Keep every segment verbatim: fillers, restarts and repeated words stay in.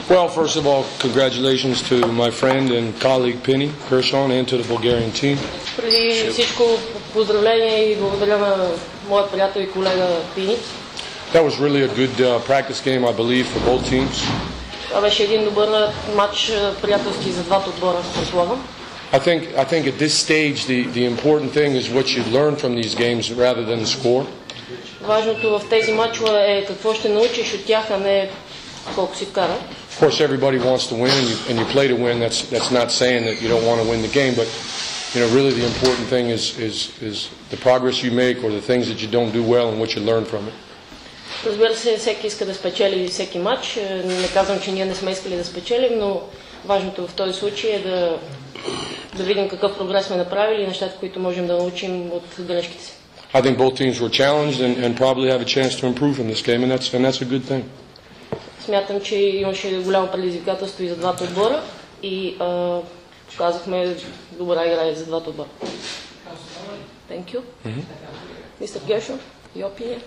Well, first of all, congratulations to my friend and colleague Penny Gershon and to the Bulgarian team. Преди всичко поздравления и благодаря на моят приятел и колега Пини. That was really a good uh, practice game, I believe, for both teams. Това беше един добър матч приятелски за двата отбора, предполагам. I think I think at this stage the the important thing is what you learn from these games rather than the score. Важното в тези мачове е какво ще научиш от тях, а не колко си вкара. Of course, everybody wants to win, and you, and you play to win. That's that's not saying that you don't want to win the game, but you know, really the important thing is is is the progress you make or the things that you don't do well and what you learn from it. Разбира се, всеки иска да спечели всеки матч. Не казвам, че ние не сме искали да спечелим, но важното в този случай е да да видим какъв прогрес сме направили и нещата, които можем да научим от грешките си. I think both teams were challenged and, and probably have a chance to improve in this game, and that's and that's a good thing. Смятам, че имаше голямо предизвикателство и за двата отбора и а, казахме добра игра и за двата отбора. Thank you. Mister Gershon, your opinion?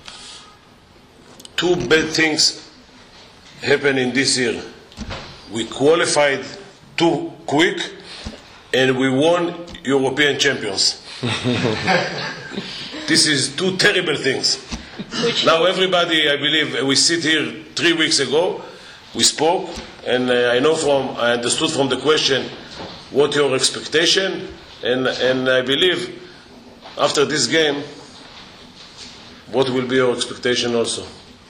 Two bad things happened in this year. We qualified too quick and we won European champions. This is two terrible things. Which now everybody, I believe, we sit here three weeks ago, we spoke, and uh, I know from, I understood from the question what your expectation, and and I believe after this game, what will be your expectation also.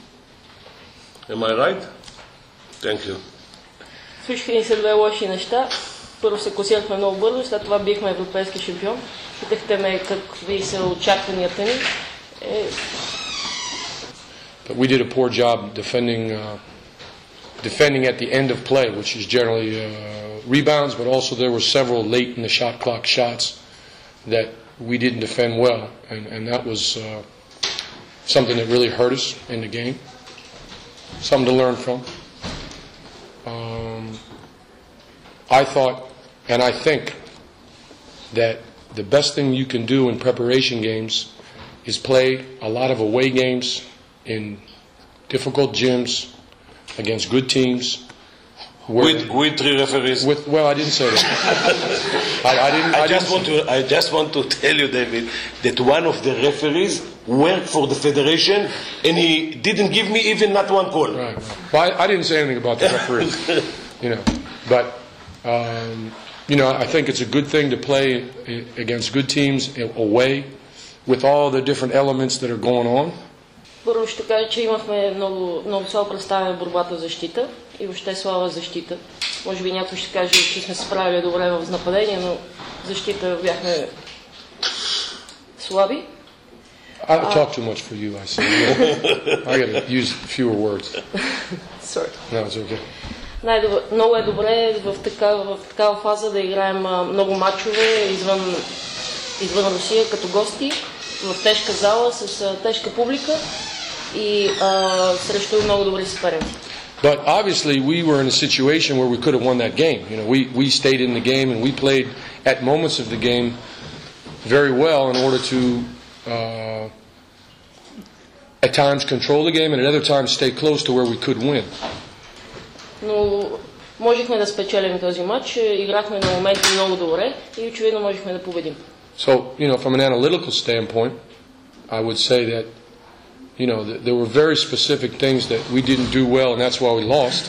Am I right? Thank you. Всички ни са две лоши неща. Първо се класирахме много бързо, след това бихме европейски шампион. Питахте ме какви са очакванията ни. Е... But we did a poor job defending uh, defending at the end of play, which is generally uh, rebounds, but also there were several late in the shot clock shots that we didn't defend well, and, and that was uh, something that really hurt us in the game. Something to learn from. Um, I thought, and I think, that the best thing you can do in preparation games is play a lot of away games in difficult gyms against good teams. With, with three referees. With, well, I didn't say that. I, I didn't. I, I just didn't want to. I just want to tell you, David, that one of the referees worked for the federation, and he didn't give me even not one call. Right. right. Well, I, I didn't say anything about the referee. You know, but um, you know, I think it's a good thing to play against good teams away, with all the different elements that are going on. Първо ще кажа, че имахме много, много слабо представяне в борбата за защита и въобще слаба защита. Може би някой ще каже, че сме се справили добре в нападение, но защита бяхме слаби. I talk too much for you, I see. I got to use fewer words. Sorry. No, it's okay. Най-добре, много е добре в такава, в такава фаза да играем много мачове извън, извън Русия като гости, в тежка зала с тежка публика и а, срещу много добри съперници. But obviously we were in a situation where we could have won that game. You know, we we stayed in the game and we played at moments of the game very well in order to uh, at times control the game and at other times stay close to where we could win. Но можехме да спечелим този матч, играхме на моменти много добре и очевидно можехме да победим. So, you know, from an analytical standpoint, I would say that, you know, th- there were very specific things that we didn't do well, and that's why we lost.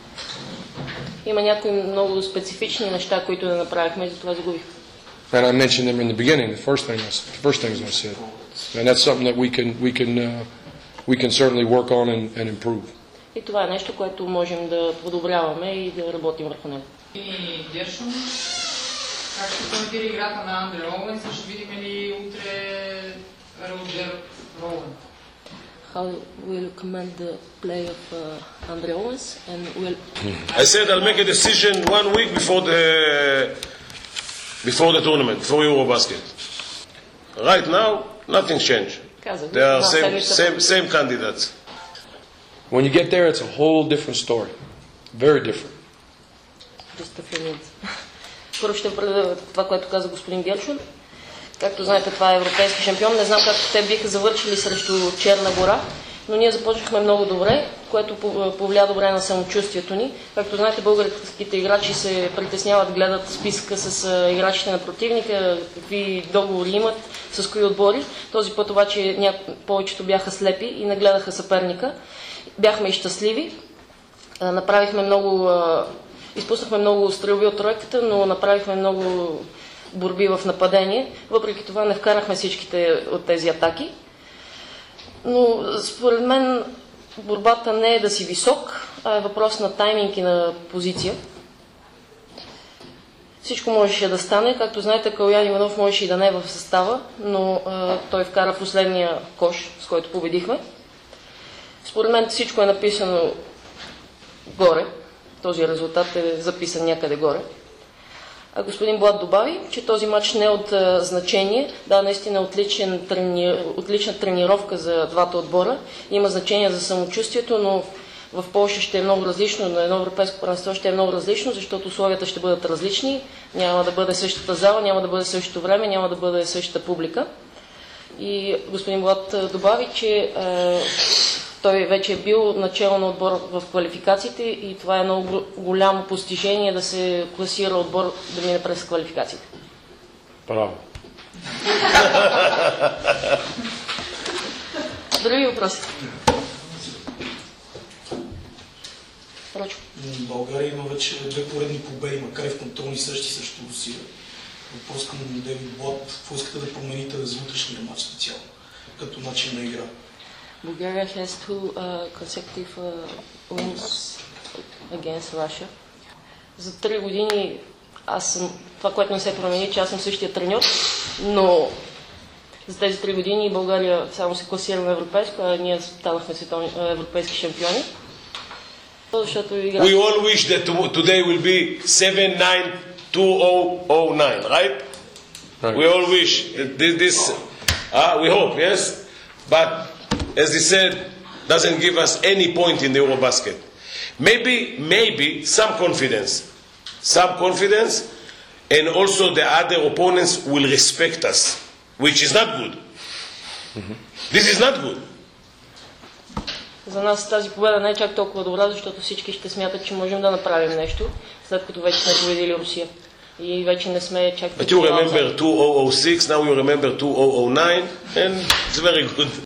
Има някои много специфични неща, които не направихме и затова загубихме. And I mentioned them in the beginning, the first thing, I, the first things I said, and that's something that we can we can uh, we can certainly work on and, and improve. И това е нещо, което можем да подобряваме и да работим върху него. И Гершон, как ще коментира играта на Андре Оуенс? Ще видим ли утре Роджер Роуен? How will you comment the play of uh, Andre Owens and will? I said I'll make a decision one week before the before the tournament, before Eurobasket. Right now, nothing's changed. They are same same same candidates. When you get there, it's a whole different story, very different. Just a few minutes. Първо ще преда това, което каза господин Гершон. Както знаете, това е европейски шампион. Не знам как те биха завършили срещу Черна гора. но ние започнахме много добре, което повлия добре на самочувствието ни. Както знаете, българските играчи се притесняват, гледат списъка с играчите на противника, какви договори имат, с кои отбори. Този път обаче ня... повечето бяха слепи и не гледаха съперника. Бяхме и щастливи. Направихме много... Изпуснахме много стрелби от тройката, но направихме много борби в нападение. Въпреки това не вкарахме всичките от тези атаки. Но според мен борбата не е да си висок, а е въпрос на тайминг и на позиция. Всичко можеше да стане. Както знаете, Калоян Иванов можеше и да не е в състава, но а, той вкара последния кош, с който победихме. Според мен всичко е написано горе. Този резултат е записан някъде горе. А господин Блад добави, че този матч не е от а, значение. Да, наистина отличен трени... отлична тренировка за двата отбора. Има значение за самочувствието, но в Полша ще е много различно, на едно европейско първенство ще е много различно, защото условията ще бъдат различни. Няма да бъде същата зала, няма да бъде същото време, няма да бъде същата публика. И господин Блад добави, че е, той вече е бил начало на отбор в квалификациите и това е много голямо постижение да се класира отбор да мине през квалификациите. Браво. Други въпроси? България има вече две поредни победи, макар и в контролни срещи срещу Русия. Въпрос към Дейвид Блад, какво искате да промените за вътрешния матч специално, като начин на игра? Bulgaria has two uh, consecutive uh, wins against Russia. За три години аз съм, това, което не се промени, че аз съм същия треньор, но за тези три години България само се класира на европейско, а ние станахме световни, европейски шампиони. We all wish that today will be seven nine two thousand nine, right? Right. We all wish this, this uh, we hope, yes? But as he said, doesn't give us any point in the Eurobasket. Maybe, maybe some confidence, some confidence, and also the other opponents will respect us, which is not good. Mm-hmm. This is not good. За нас тази победа не е чак толкова добра, защото всички ще смятат, че можем да направим нещо, след като вече сме победили Русия. И вече не сме чак... But you remember two thousand six, now you remember two thousand nine, and it's very good.